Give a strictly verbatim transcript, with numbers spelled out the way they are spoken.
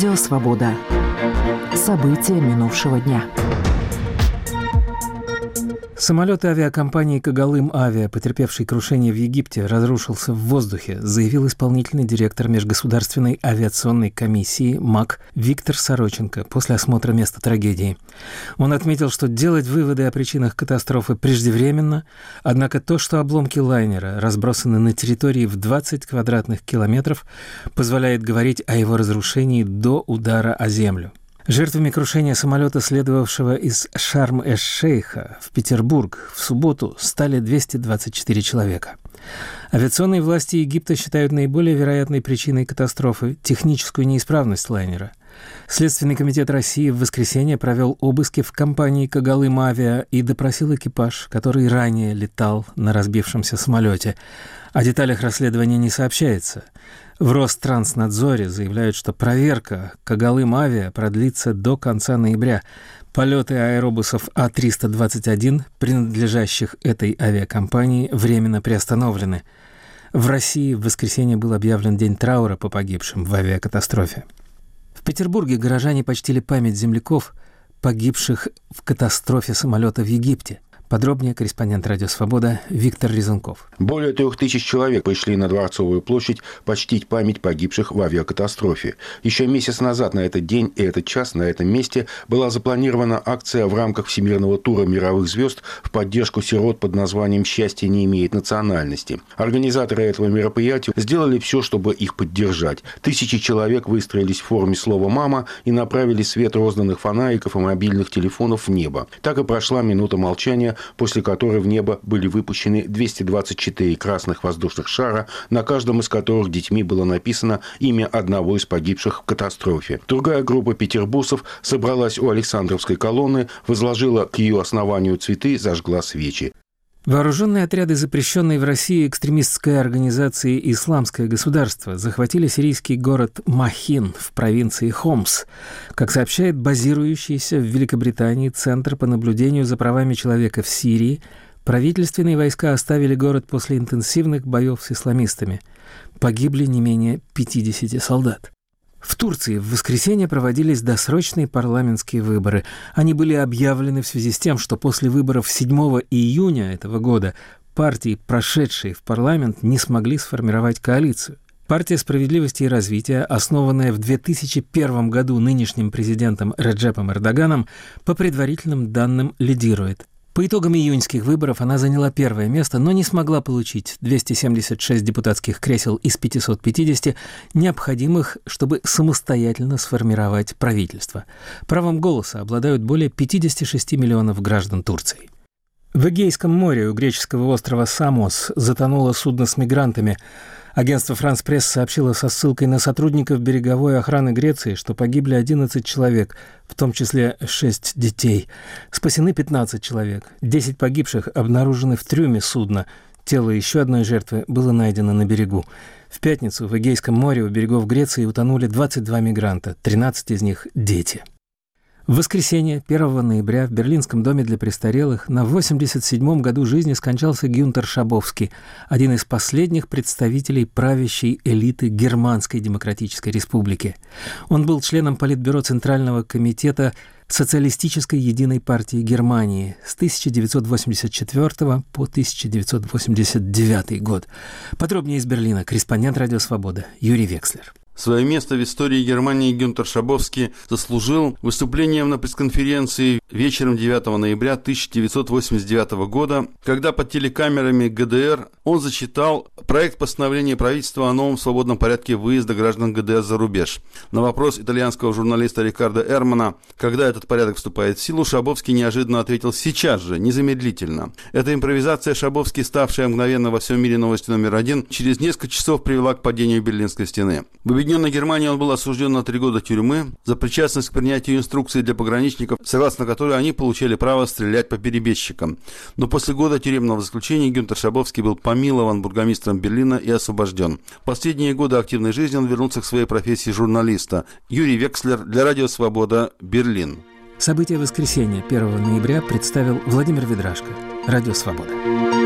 Радио «Свобода». События минувшего дня. Самолет авиакомпании «Когалым-Авиа», потерпевший крушение в Египте, разрушился в воздухе, заявил исполнительный директор Межгосударственной авиационной комиссии МАК Виктор Сороченко после осмотра места трагедии. Он отметил, что делать выводы о причинах катастрофы преждевременно, однако то, что обломки лайнера разбросаны на территории в двадцать квадратных километров, позволяет говорить о его разрушении до удара о землю. Жертвами крушения самолета, следовавшего из Шарм-эш-Шейха в Петербург, в субботу стали двести двадцать четыре человека. Авиационные власти Египта считают наиболее вероятной причиной катастрофы техническую неисправность лайнера. Следственный комитет России в воскресенье провел обыски в компании «Когалым-Авиа» и допросил экипаж, который ранее летал на разбившемся самолете. О деталях расследования не сообщается. В Ространснадзоре заявляют, что проверка «Когалым-Авиа» продлится до конца ноября. Полеты аэробусов А триста двадцать один, принадлежащих этой авиакомпании, временно приостановлены. В России в воскресенье был объявлен день траура по погибшим в авиакатастрофе. В Петербурге горожане почтили память земляков, погибших в катастрофе самолета в Египте. Подробнее корреспондент «Радио Свобода» Виктор Резунков. Более трех тысяч человек пришли на Дворцовую площадь почтить память погибших в авиакатастрофе. Еще месяц назад на этот день и этот час на этом месте была запланирована акция в рамках всемирного тура мировых звезд в поддержку сирот под названием «Счастье не имеет национальности». Организаторы этого мероприятия сделали все, чтобы их поддержать. Тысячи человек выстроились в форме слова «мама» и направили свет розданных фонариков и мобильных телефонов в небо. Так и прошла минута молчания, после которой в небо были выпущены двести двадцать четыре красных воздушных шара, на каждом из которых детьми было написано имя одного из погибших в катастрофе. Другая группа петербуржцев собралась у Александровской колонны, возложила к ее основанию цветы, зажгла свечи. Вооруженные отряды запрещенной в России экстремистской организации «Исламское государство» захватили сирийский город Махин в провинции Хомс. Как сообщает базирующийся в Великобритании Центр по наблюдению за правами человека в Сирии, правительственные войска оставили город после интенсивных боев с исламистами. Погибли не менее пятьдесят солдат. В Турции в воскресенье проводились досрочные парламентские выборы. Они были объявлены в связи с тем, что после выборов седьмого июня этого года партии, прошедшие в парламент, не смогли сформировать коалицию. Партия справедливости и развития, основанная в две тысячи первом году нынешним президентом Реджепом Эрдоганом, по предварительным данным лидирует. По итогам июньских выборов она заняла первое место, но не смогла получить двести семьдесят шесть депутатских кресел из пятисот пятидесяти, необходимых, чтобы самостоятельно сформировать правительство. Правом голоса обладают более пятьдесят шесть миллионов граждан Турции. В Эгейском море у греческого острова Самос затонуло судно с мигрантами. Агентство «Франс Пресс» сообщило со ссылкой на сотрудников береговой охраны Греции, что погибли одиннадцать человек, в том числе шесть детей. Спасены пятнадцать человек. десять погибших обнаружены в трюме судна. Тело еще одной жертвы было найдено на берегу. В пятницу в Эгейском море у берегов Греции утонули двадцать два мигранта, тринадцать из них – дети. В воскресенье, первого ноября, в Берлинском доме для престарелых на восемьдесят седьмом году жизни скончался Гюнтер Шабовский, один из последних представителей правящей элиты Германской Демократической Республики. Он был членом Политбюро Центрального комитета Социалистической единой партии Германии с тысяча девятьсот восемьдесят четвёртого по тысяча девятьсот восемьдесят девятый год. Подробнее из Берлина корреспондент «Радио Свобода» Юрий Векслер. Свое место в истории Германии Гюнтер Шабовский заслужил выступлением на пресс-конференции вечером девятого ноября тысяча девятьсот восемьдесят девятого года, когда под телекамерами ГДР он зачитал проект постановления правительства о новом свободном порядке выезда граждан ГДР за рубеж. На вопрос итальянского журналиста Рикардо Эрмана, когда этот порядок вступает в силу, Шабовский неожиданно ответил: «Сейчас же, незамедлительно». Эта импровизация Шабовский, ставшая мгновенно во всем мире новостью номер один, через несколько часов привела к падению Берлинской стены. В Объединенной Германии он был осужден на три года тюрьмы за причастность к принятию инструкций для пограничников, согласно которой они получали право стрелять по перебежчикам. Но после года тюремного заключения Гюнтер Шабовский был помилован бургомистром Берлина и освобожден. В последние годы активной жизни он вернулся к своей профессии журналиста. Юрий Векслер для «Радио Свобода», Берлин. События воскресенья первого ноября представил Владимир Ведрашко. «Радио Свобода».